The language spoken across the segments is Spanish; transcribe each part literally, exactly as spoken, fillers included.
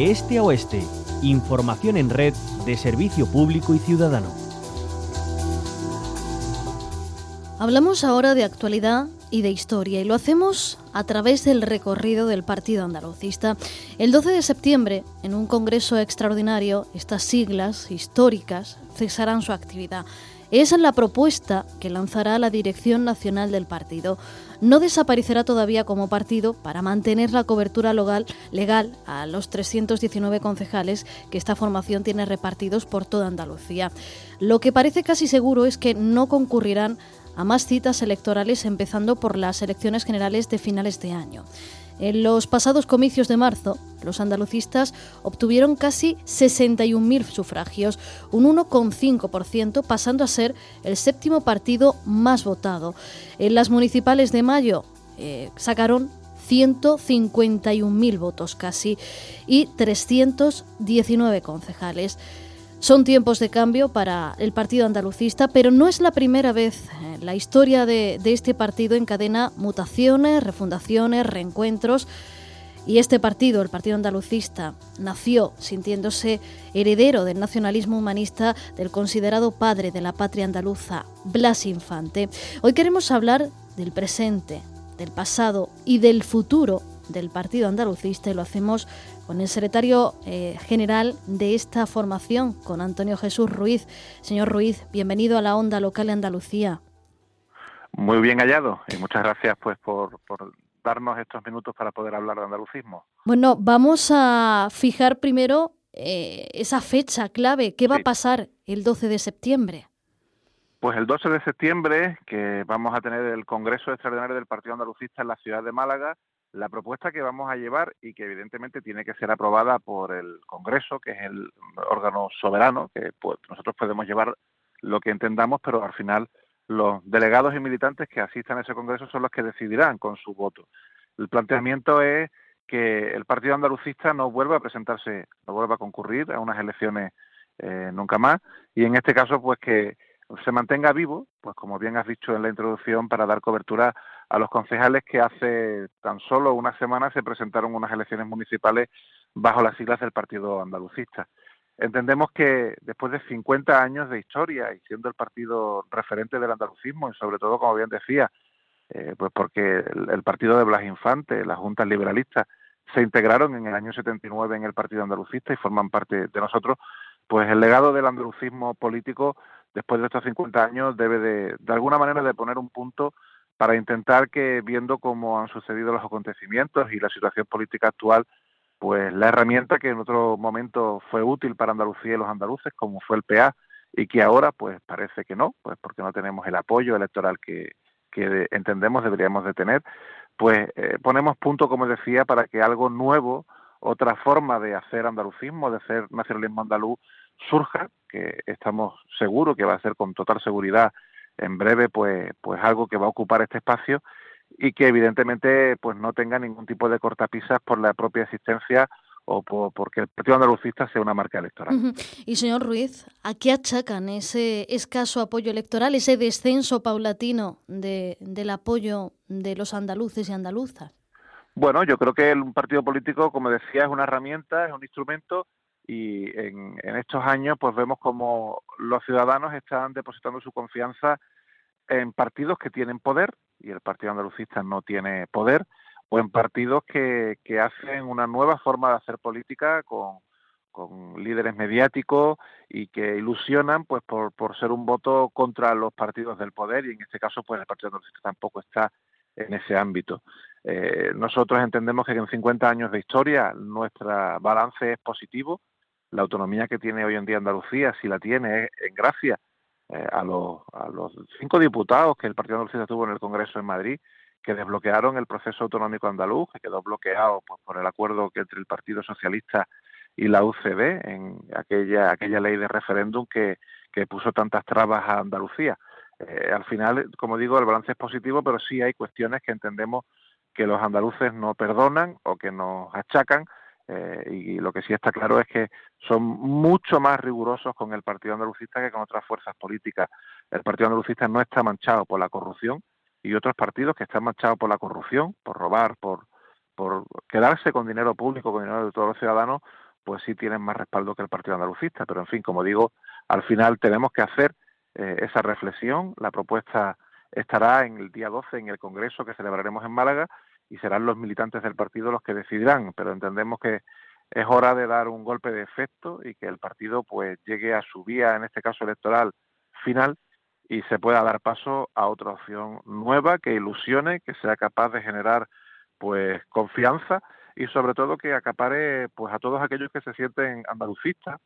de este a oeste. Información en red de servicio público y ciudadano. Hablamos ahora de actualidad y de historia, y lo hacemos a través del recorrido del Partido Andalucista. El doce de septiembre, en un congreso extraordinario, estas siglas históricas cesarán su actividad. Es la propuesta que lanzará la Dirección Nacional del partido. No desaparecerá todavía como partido para mantener la cobertura legal, legal a los trescientos diecinueve concejales que esta formación tiene repartidos por toda Andalucía. Lo que parece casi seguro es que no concurrirán a más citas electorales, empezando por las elecciones generales de finales de año. En los pasados comicios de marzo, los andalucistas obtuvieron casi sesenta y un mil sufragios, un uno coma cinco por ciento, pasando a ser el séptimo partido más votado. En las municipales de mayo eh, sacaron ciento cincuenta y un mil votos casi y trescientos diecinueve concejales. Son tiempos de cambio para el partido andalucista, pero no es la primera vez. La historia de, de este partido encadena mutaciones, refundaciones, reencuentros. Y este partido, el Partido Andalucista, nació sintiéndose heredero del nacionalismo humanista del considerado padre de la patria andaluza, Blas Infante. Hoy queremos hablar del presente, del pasado y del futuro del Partido Andalucista, y lo hacemos con el secretario eh, general de esta formación, con Antonio Jesús Ruiz. Señor Ruiz, bienvenido a la Onda Local de Andalucía. Muy bien hallado, y muchas gracias pues por, por darnos estos minutos para poder hablar de andalucismo. Bueno, vamos a fijar primero eh, esa fecha clave. ¿Qué va Sí. a pasar el doce de septiembre? Pues el doce de septiembre, que vamos a tener el Congreso Extraordinario del Partido Andalucista en la ciudad de Málaga, la propuesta que vamos a llevar y que evidentemente tiene que ser aprobada por el Congreso, que es el órgano soberano, que pues, nosotros podemos llevar lo que entendamos, pero al final los delegados y militantes que asistan a ese Congreso son los que decidirán con su voto. El planteamiento es que el Partido Andalucista no vuelva a presentarse, no vuelva a concurrir a unas elecciones eh, nunca más, y en este caso pues que se mantenga vivo, pues como bien has dicho en la introducción, para dar cobertura a los concejales que hace tan solo una semana se presentaron unas elecciones municipales bajo las siglas del Partido Andalucista. Entendemos que después de cincuenta años de historia y siendo el partido referente del andalucismo, y sobre todo, como bien decía, eh, pues porque el, el partido de Blas Infante, las juntas liberalistas, se integraron en el año setenta y nueve en el Partido Andalucista y forman parte de nosotros, pues el legado del andalucismo político después de estos cincuenta años debe de, de alguna manera de poner un punto para intentar que, viendo cómo han sucedido los acontecimientos y la situación política actual, pues la herramienta que en otro momento fue útil para Andalucía y los andaluces, como fue el P A, y que ahora pues parece que no, pues porque no tenemos el apoyo electoral que, que entendemos deberíamos de tener, pues eh, ponemos punto, como decía, para que algo nuevo, otra forma de hacer andalucismo, de hacer nacionalismo andaluz, surja, que estamos seguros que va a ser con total seguridad en breve pues pues algo que va a ocupar este espacio y que evidentemente pues no tenga ningún tipo de cortapisas por la propia existencia o por, porque el Partido Andalucista sea una marca electoral. Uh-huh. Y señor Ruiz, ¿a qué achacan ese escaso apoyo electoral, ese descenso paulatino de, del apoyo de los andaluces y andaluzas? Bueno, yo creo que un partido político, como decía, es una herramienta, es un instrumento, y en, en estos años pues vemos como los ciudadanos están depositando su confianza en partidos que tienen poder, y el Partido Andalucista no tiene poder, o en partidos que, que hacen una nueva forma de hacer política con, con líderes mediáticos y que ilusionan pues por, por ser un voto contra los partidos del poder, y en este caso pues el Partido Andalucista tampoco está en ese ámbito. Eh, nosotros entendemos que en cincuenta años de historia nuestro balance es positivo. La autonomía que tiene hoy en día Andalucía, si la tiene, es en gracia eh, a, los, a los cinco diputados que el Partido Andalucista tuvo en el Congreso en Madrid, que desbloquearon el proceso autonómico andaluz, que quedó bloqueado pues, por el acuerdo que entre el Partido Socialista y la U C D en aquella aquella ley de referéndum que, que puso tantas trabas a Andalucía. Eh, al final, como digo, el balance es positivo, pero sí hay cuestiones que entendemos que los andaluces no perdonan o que nos achacan, eh, y lo que sí está claro es que son mucho más rigurosos con el Partido Andalucista que con otras fuerzas políticas. El Partido Andalucista no está manchado por la corrupción, y otros partidos que están manchados por la corrupción, por robar, por, por quedarse con dinero público, con dinero de todos los ciudadanos, pues sí tienen más respaldo que el Partido Andalucista. Pero, en fin, como digo, al final tenemos que hacer eh, esa reflexión. La propuesta estará en el día doce en el Congreso que celebraremos en Málaga y serán los militantes del partido los que decidirán, pero entendemos que es hora de dar un golpe de efecto y que el partido pues llegue a su vía, en este caso electoral, final, y se pueda dar paso a otra opción nueva que ilusione, que sea capaz de generar pues confianza y sobre todo que acapare pues a todos aquellos que se sienten andalucistas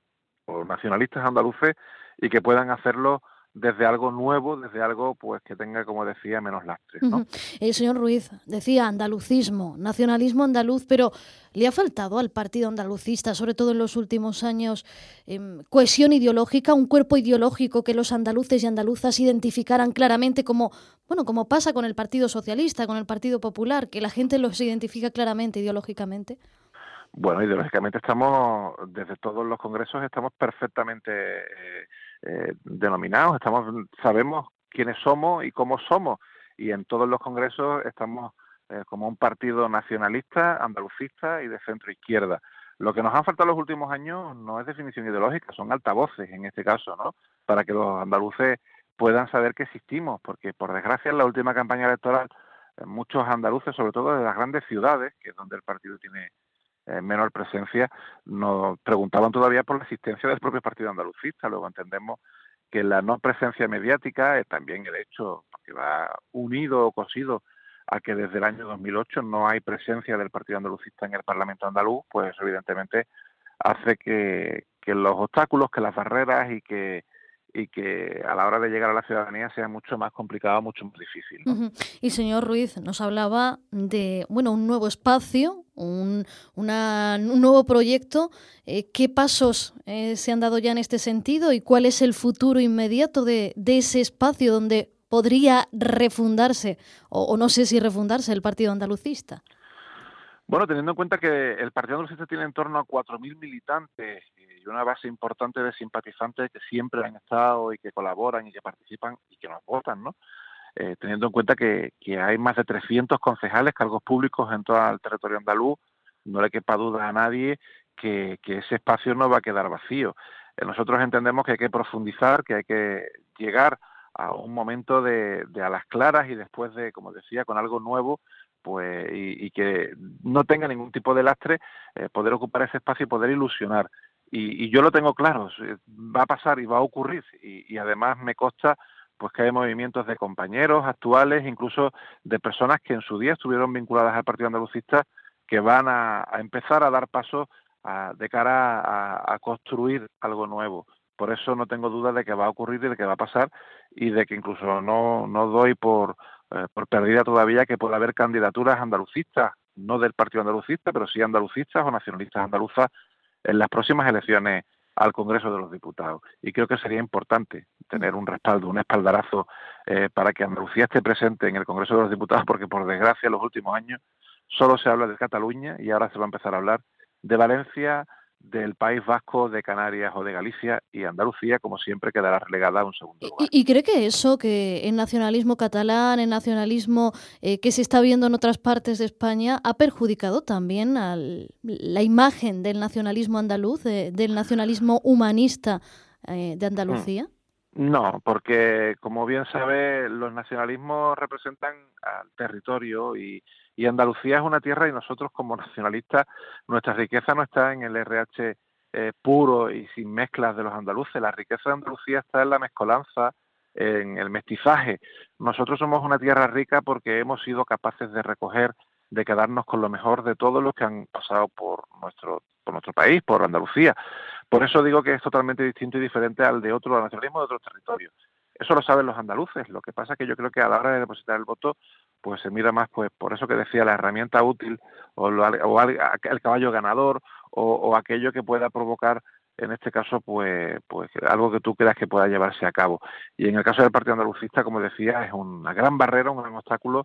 o nacionalistas andaluces y que puedan hacerlo desde algo nuevo, desde algo pues que tenga, como decía, menos lastres, ¿no? Uh-huh. El señor Ruiz decía andalucismo, nacionalismo andaluz, pero ¿le ha faltado al partido andalucista, sobre todo en los últimos años, eh, cohesión ideológica, un cuerpo ideológico que los andaluces y andaluzas identificaran claramente como, bueno, como pasa con el Partido Socialista, con el Partido Popular, que la gente los identifica claramente ideológicamente? Bueno, ideológicamente estamos, desde todos los congresos, estamos perfectamente eh, eh, denominados, estamos, sabemos quiénes somos y cómo somos, y en todos los congresos estamos eh, como un partido nacionalista, andalucista y de centro izquierda. Lo que nos han faltado los últimos años no es definición ideológica, son altavoces en este caso, ¿no? Para que los andaluces puedan saber que existimos, porque por desgracia en la última campaña electoral eh, muchos andaluces, sobre todo de las grandes ciudades, que es donde el partido tiene Eh, menor presencia, nos preguntaban todavía por la existencia del propio partido andalucista. Luego entendemos que la no presencia mediática, eh, también el hecho que va unido o cosido a que desde el año dos mil ocho no hay presencia del partido andalucista en el Parlamento andaluz, pues evidentemente hace que, que los obstáculos, que las barreras y que y que a la hora de llegar a la ciudadanía sea mucho más complicado, mucho más difícil, ¿no? Uh-huh. Y señor Ruiz nos hablaba de, bueno, un nuevo espacio, un, una, un nuevo proyecto. Eh, ¿Qué pasos eh, se han dado ya en este sentido y cuál es el futuro inmediato de, de ese espacio donde podría refundarse, o, o no sé si refundarse, el Partido Andalucista? Bueno, teniendo en cuenta que el Partido Andalucista tiene en torno a cuatro mil militantes y una base importante de simpatizantes que siempre han estado y que colaboran y que participan y que nos votan, ¿no? Eh, teniendo en cuenta que, que hay más de trescientos concejales, cargos públicos en todo el territorio andaluz, no le quepa duda a nadie que, que ese espacio no va a quedar vacío. Eh, nosotros entendemos que hay que profundizar, que hay que llegar a un momento de, de a las claras y después de, como decía, con algo nuevo, pues y, y que no tenga ningún tipo de lastre, eh, poder ocupar ese espacio y poder ilusionar. Y, y yo lo tengo claro, va a pasar y va a ocurrir, y, y además me consta pues que hay movimientos de compañeros actuales, incluso de personas que en su día estuvieron vinculadas al Partido Andalucista, que van a, a empezar a dar pasos a, de cara a, a construir algo nuevo. Por eso no tengo duda de que va a ocurrir y de que va a pasar, y de que incluso no, no doy por, eh, por perdida todavía que pueda haber candidaturas andalucistas, no del Partido Andalucista, pero sí andalucistas o nacionalistas andaluzas en las próximas elecciones al Congreso de los Diputados. Y creo que sería importante tener un respaldo, un espaldarazo eh, para que Andalucía esté presente en el Congreso de los Diputados, porque por desgracia en los últimos años solo se habla de Cataluña y ahora se va a empezar a hablar de Valencia, del País Vasco, de Canarias o de Galicia, y Andalucía, como siempre, quedará relegada a un segundo lugar. ¿Y, y cree que eso, que el nacionalismo catalán, el nacionalismo eh, que se está viendo en otras partes de España, ha perjudicado también a la imagen del nacionalismo andaluz, de, del nacionalismo humanista eh, de Andalucía? No, porque como bien sabe, los nacionalismos representan al territorio y, y Andalucía es una tierra, y nosotros como nacionalistas, nuestra riqueza no está en el R H eh, puro y sin mezclas de los andaluces. La riqueza de Andalucía está en la mezcolanza, en el mestizaje. Nosotros somos una tierra rica porque hemos sido capaces de recoger, de quedarnos con lo mejor de todos los que han pasado por nuestro, por nuestro país, por Andalucía. Por eso digo que es totalmente distinto y diferente al de otro nacionalismo de otros territorios. Eso lo saben los andaluces. Lo que pasa es que yo creo que a la hora de depositar el voto, pues se mira más, pues por eso que decía, la herramienta útil o, lo, o el caballo ganador o, o aquello que pueda provocar, en este caso, pues, pues algo que tú creas que pueda llevarse a cabo. Y en el caso del Partido Andalucista, como decía, es una gran barrera, un gran obstáculo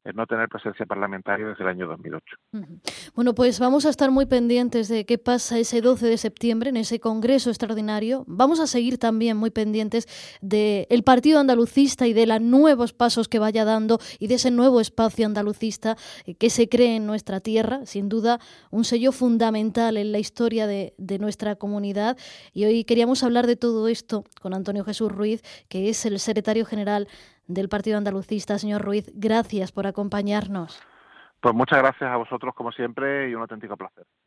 el no tener presencia parlamentaria desde el año dos mil ocho. Bueno, pues vamos a estar muy pendientes de qué pasa ese doce de septiembre en ese congreso extraordinario. Vamos a seguir también muy pendientes del Partido Andalucista y de los nuevos pasos que vaya dando y de ese nuevo espacio andalucista que se cree en nuestra tierra. Sin duda, un sello fundamental en la historia de, de nuestra comunidad. Y hoy queríamos hablar de todo esto con Antonio Jesús Ruiz, que es el secretario general del Partido Andalucista. Señor Ruiz, gracias por acompañarnos. Pues muchas gracias a vosotros como siempre y un auténtico placer.